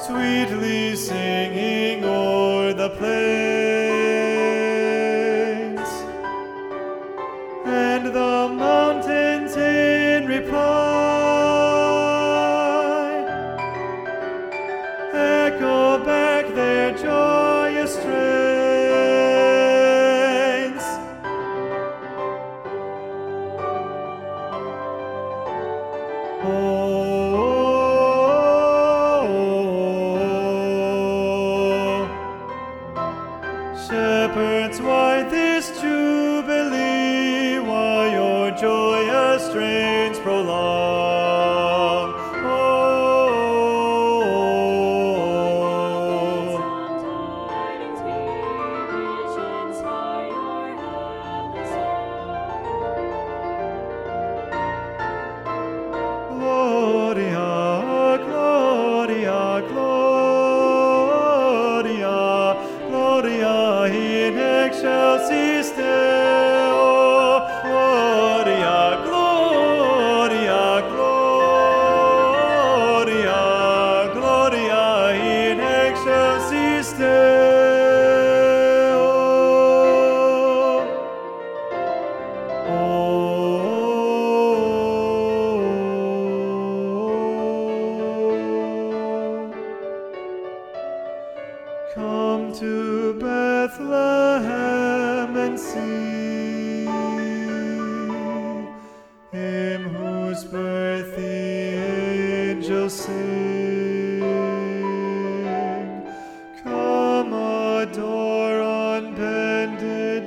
sweetly singing o'er the plains, and the mountains in reply echo back their joyous strains. Shepherds, why this jubilee? Why your joyous strains prolong? Gloria, Gloria, Gloria, Gloria in excelsis Deo. Gloria, Gloria, Gloria, Gloria in excelsis Deo. Come to Bethlehem and see him whose birth the angels sing. Come adore on bended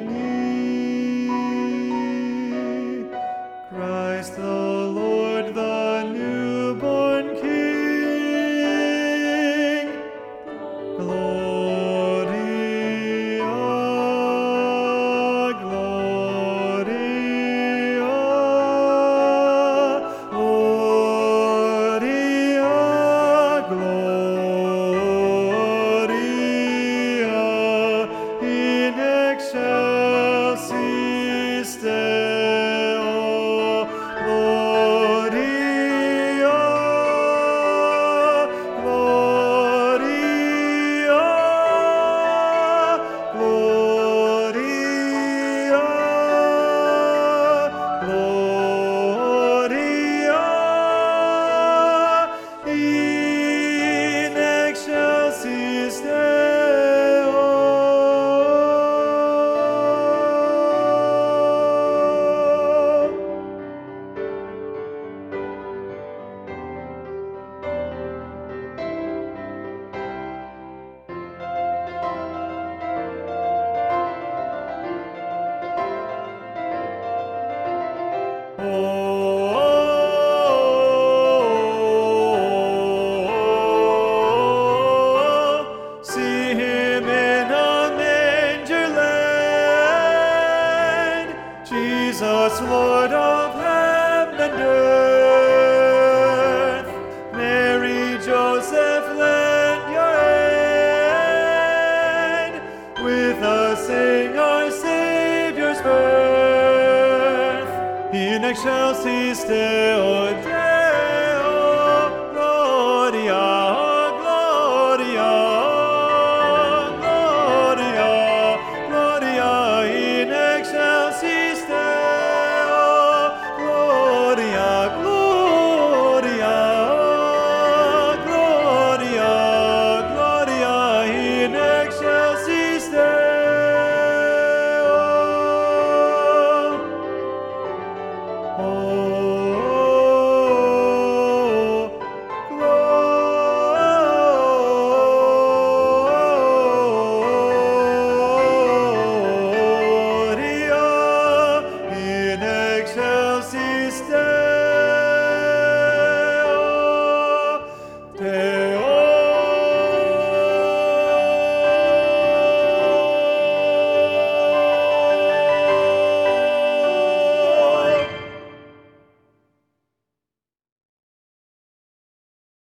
knee Christ the Lord, the newborn King. Gloria, Gloria, Gloria, Gloria in excelsis Deo. Gloria, Gloria, Gloria, Gloria in excelsis Deo. See him in a manger laid, Jesus, Lord of heaven and earth. Mary, Joseph, lend your aid. With us sing our Savior's birth. In excelsis Deo.